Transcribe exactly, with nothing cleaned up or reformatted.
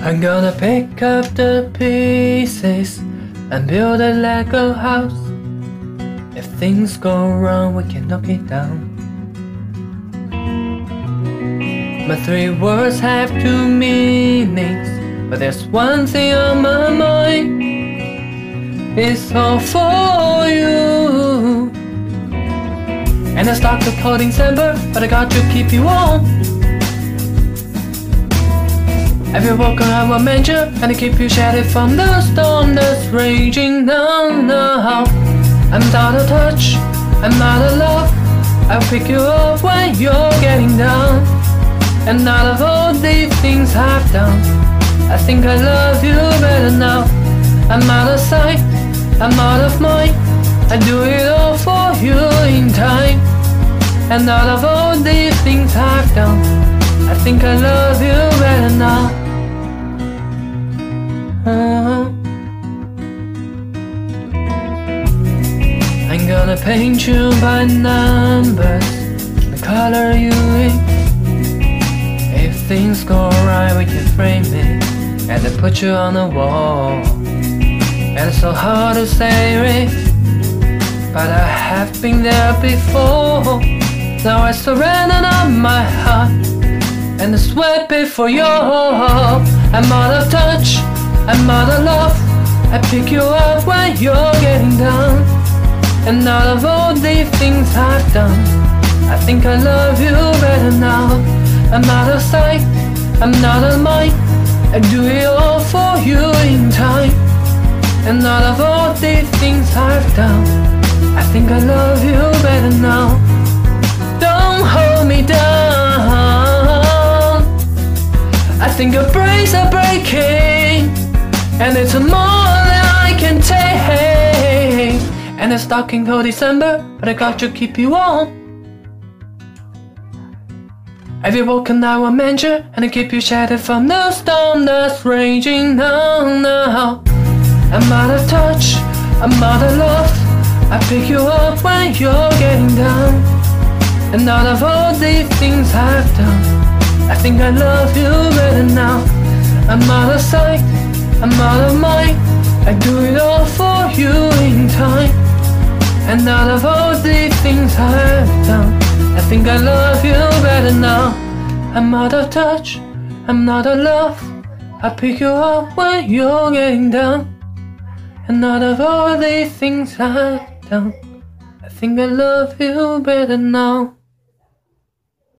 I'm gonna pick up the pieces and build a Lego house. If things go wrong, we can knock it down. My three words have two meanings, but there's one thing on my mind. It's all for you. And I start to cold December, but I got to keep you warm. Every walk around a manger, and I keep you sheltered from the storm that's raging down now. I'm not a touch, I'm not a love. I'll pick you up when you're getting down. And out of all these things I've done, I think I love you better now. I'm out of sight, I'm out of mind. I do it all for you in time. And out of all these things I've done, I think I love you better now. uh-huh. I'm gonna paint you by numbers, the color you in. If things go right, we can frame it and then put you on the wall. And it's so hard to say it, but I have been there before. Now I surrender on my heart and I sweat before you. I'm out of touch, I'm out of love. I pick you up when you're getting down. And out of all these things I've done, I think I love you better now. I'm out of sight, I'm not of mind. I do it all for you in time. And out of all these things I've done, I think I love you better now. Don't hold me down. I think your brakes are breaking, and it's more than I can take. And it's dark in cold December, but I got to keep you warm. Every walk and I will manger, and I keep you sheltered from the storm that's raging down now. I'm out of touch, I'm out of love. I pick you up when you're getting down. And out of all these things I've done, I think I love you better now. I'm out of sight, I'm out of mind. I do it all for you in time. And out of all these things I've done, I think I love you better now. I'm out of touch, I'm not of love. I pick you up when you're getting down. And out of all these things I've done, I think I love you better now.